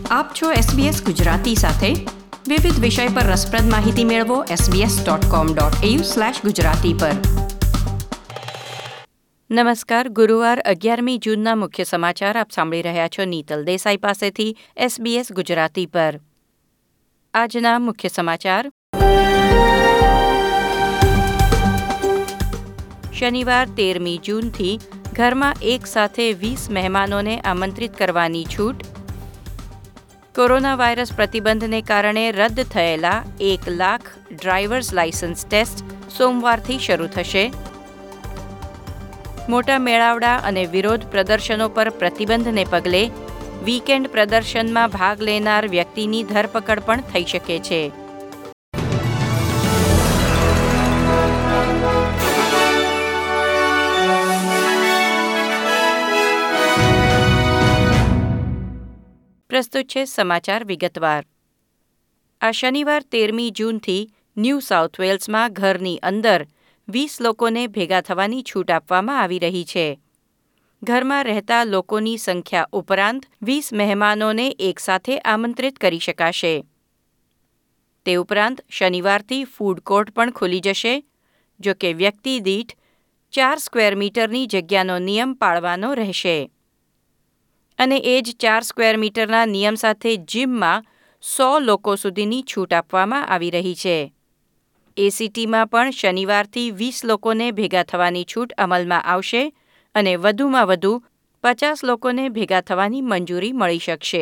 આપ છો SBS ગુજરાતી સાથે. વિવિધ વિષય પર રસપ્રદ માહિતી મેળવો sbs.com.au/gujarati પર. નમસ્કાર. ગુરુવાર 11મી જૂનના મુખ્ય સમાચાર આપ સાંભળી રહ્યા છો નીતલ દેસાઈ પાસેથી SBS ગુજરાતી પર. આજના મુખ્ય સમાચાર. શનિવાર 13મી જૂનથી ઘરમાં એક સાથે 20 મહેમાનોને આમંત્રિત કરવાની છૂટ. કોરોના વાયરસ પ્રતિબંધને કારણે રદ થયેલા 1 લાખ ડ્રાઇવર્સ લાયસન્સ ટેસ્ટ સોમવારથી શરૂ થશે. મોટા મેળાવડા અને વિરોધ પ્રદર્શનો પર પ્રતિબંધને પગલે વીકેન્ડ પ્રદર્શનમાં ભાગ લેનાર વ્યક્તિની ધરપકડ પણ થઈ શકે છે. પ્રસ્તુત છે સમાચાર વિગતવાર. આ શનિવાર 13મી જૂનથી ન્યૂ સાઉથ વેલ્સમાં ઘરની અંદર 20 લોકોને ભેગા થવાની છૂટ આપવામાં આવી રહી છે. ઘરમાં રહેતા લોકોની સંખ્યા ઉપરાંત 20 મહેમાનોને એકસાથે આમંત્રિત કરી શકાશે. તે ઉપરાંત શનિવારથી ફૂડ કોર્ટ પણ ખુલી જશે. જો કે વ્યક્તિ દીઠ 4 સ્ક્વેર મીટરની જગ્યાનો નિયમ પાળવાનો રહેશે. અને એ જ 4 સ્ક્વેર મીટરના નિયમ સાથે જીમમાં 100 લોકો સુધીની છૂટ આપવામાં આવી રહી છે. ACTમાં પણ શનિવારથી 20 લોકોને ભેગા થવાની છૂટ અમલમાં આવશે અને વધુમાં વધુ 50 લોકોને ભેગા થવાની મંજૂરી મળી શકશે.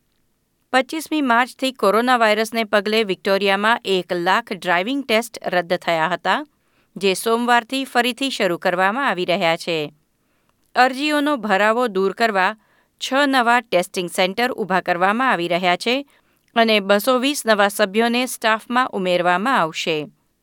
25મી માર્ચથી કોરોના વાયરસને પગલે વિક્ટોરિયામાં 1 લાખ ડ્રાઇવિંગ ટેસ્ટ રદ થયા હતા, જે સોમવારથી ફરીથી શરૂ કરવામાં આવી રહ્યા છે. અરજીઓનો ભરાવો દૂર કરવા 6 નવા ટેસ્ટિંગ સેન્ટર ઊભા કરવામાં આવી રહ્યા છે અને 220 નવા સભ્યોને સ્ટાફમાં ઉમેરવામાં આવશે.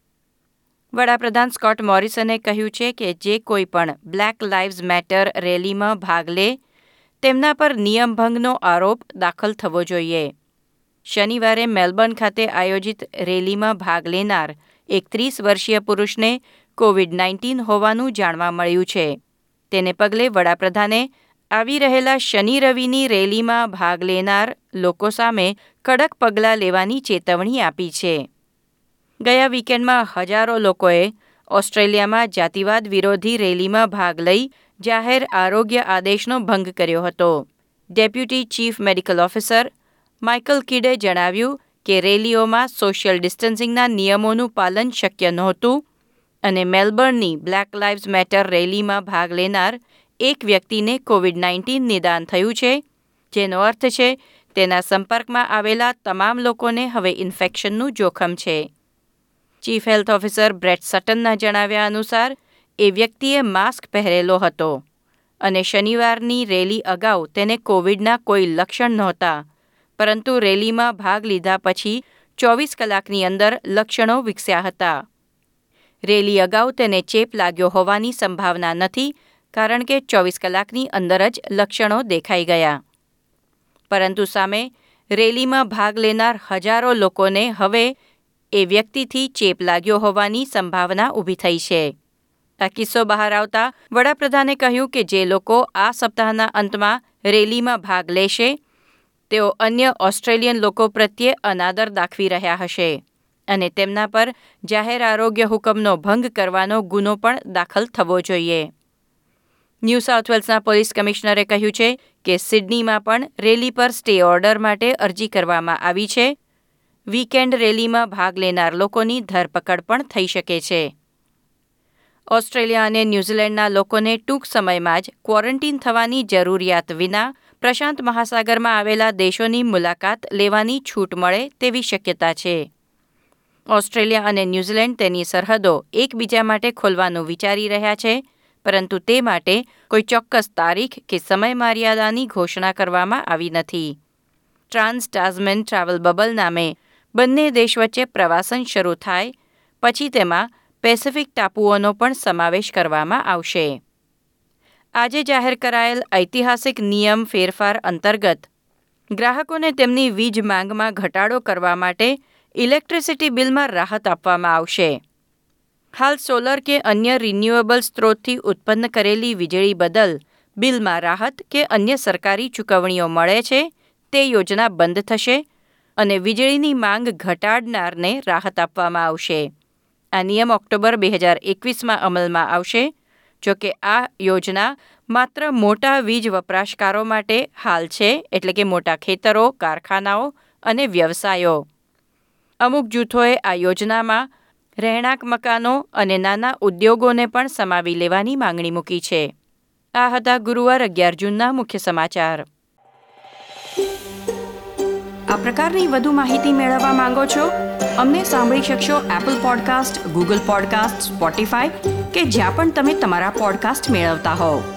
વડાપ્રધાન સ્કોટ મોરિસને કહ્યું છે કે જે કોઈ પણ બ્લેક લાઇવ્સ મેટર રેલીમાં ભાગ લે તેમના પર નિયમભંગનો આરોપ દાખલ થવો જોઈએ. શનિવારે મેલબર્ન ખાતે આયોજિત રેલીમાં ભાગ લેનાર એક 30 વર્ષીય પુરુષને COVID-19 હોવાનું જાણવા મળ્યું છે. તેને પગલે વડાપ્રધાને આવી રહેલા શનિ-રવિની રેલીમાં ભાગ લેનાર લોકો સામે કડક પગલાં લેવાની ચેતવણી આપી છે. ગયા વીકેન્ડમાં હજારો લોકોએ ઓસ્ટ્રેલિયામાં જાતિવાદ વિરોધી રેલીમાં ભાગ લઈ જાહેર આરોગ્ય આદેશનો ભંગ કર્યો હતો. Deputy chief medical officer Michael કિડે જણાવ્યું કે રેલીઓમાં સોશિયલ ડિસ્ટન્સિંગના નિયમોનું પાલન શક્ય નહોતું અને મેલબર્નની બ્લેક લાઇવ્સ મેટર રેલીમાં ભાગ લેનાર એક વ્યક્તિને COVID-19 નિદાન થયું છે, જેનો અર્થ છે તેના સંપર્કમાં આવેલા તમામ લોકોને હવે ઇન્ફેક્શનનું જોખમ છે. ચીફ હેલ્થ ઓફિસર બ્રેટ સટનના જણાવ્યા અનુસાર એ વ્યક્તિએ માસ્ક પહેરેલો હતો અને શનિવારની રેલી અગાઉ તેને કોવિડના કોઈ લક્ષણ નહોતા, પરંતુ રેલીમાં ભાગ લીધા પછી 24 કલાકની અંદર લક્ષણો વિકસ્યા હતા. રેલી અગાઉ તેને ચેપ લાગ્યો હોવાની સંભાવના નથી, કારણ કે 24 કલાકની અંદર જ લક્ષણો દેખાઈ ગયા. પરંતુ સામે રેલીમાં ભાગ લેનાર હજારો લોકોને હવે એ વ્યક્તિથી ચેપ લાગ્યો હોવાની સંભાવના ઊભી થઈ છે. આ કિસ્સો બહાર આવતા વડાપ્રધાને કહ્યું કે જે લોકો આ સપ્તાહના અંતમાં રેલીમાં ભાગ લેશે તેઓ અન્ય ઓસ્ટ્રેલિયન લોકો પ્રત્યે અનાદર દાખવી રહ્યા હશે અને તેમના પર જાહેર આરોગ્ય હુકમનો ભંગ કરવાનો ગુનો પણ દાખલ થવો જોઈએ. ન્યૂ સાઉથ વેલ્સના પોલીસ કમિશનરે કહ્યું છે કે સિડનીમાં પણ રેલી પર સ્ટે ઓર્ડર માટે અરજી કરવામાં આવી છે. વીકેન્ડ રેલીમાં ભાગ લેનાર લોકોની ધરપકડ પણ થઈ શકે છે. ઓસ્ટ્રેલિયા અને ન્યૂઝીલેન્ડના લોકોને ટૂંક સમયમાં જ ક્વોરન્ટીન થવાની જરૂરિયાત વિના પ્રશાંત મહાસાગરમાં આવેલા દેશોની મુલાકાત લેવાની છૂટ મળે તેવી શક્યતા છે. ઓસ્ટ્રેલિયા અને ન્યૂઝીલેન્ડ તેની સરહદો એકબીજા માટે ખોલવાનું વિચારી રહ્યા છે, પરંતુ તે માટે કોઈ ચોક્કસ તારીખ કે સમયમર્યાદાની ઘોષણા કરવામાં આવી નથી. ટ્રાન્સ-ટાસ્મેન ટ્રાવેલ બબલ નામે બંને દેશ વચ્ચે પ્રવાસન શરૂ થાય પછી તેમાં પેસિફિક ટાપુઓનો પણ સમાવેશ કરવામાં આવશે. આજે જાહેર કરાયેલ ઐતિહાસિક નિયમ ફેરફાર અંતર્ગત ગ્રાહકોને તેમની વીજ માંગમાં ઘટાડો કરવા માટે ઇલેક્ટ્રિસિટી બિલમાં રાહત આપવામાં આવશે. હાલ સોલર કે અન્ય રિન્યુએબલ સ્ત્રોતથી ઉત્પન્ન કરેલી વીજળી બદલ બિલમાં રાહત કે અન્ય સરકારી ચૂકવણીઓ મળે છે તે યોજના બંધ થશે અને વીજળીની માંગ ઘટાડનારને રાહત આપવામાં આવશે. આ નિયમ ઓક્ટોબર 2021માં અમલમાં આવશે. જોકે આ યોજના માત્ર મોટા વીજ વપરાશકારો માટે હાલ છે, એટલે કે મોટા ખેતરો, કારખાનાઓ અને વ્યવસાયો. અમુક જૂથોએ આ યોજનામાં રહેણાંક મકાનો અને નાના ઉદ્યોગોને પણ સમાવી લેવાની માંગણી મૂકી છે. આ હતા ગુરુવાર 11 જૂનના મુખ્ય સમાચાર. આ પ્રકારની વધુ માહિતી મેળવવા માંગો છો? અમને સાંભળી શકશો Apple podcast, Google podcast, Spotify કે જ્યાં પણ તમે તમારા પોડકાસ્ટ મેળવતા હોવ.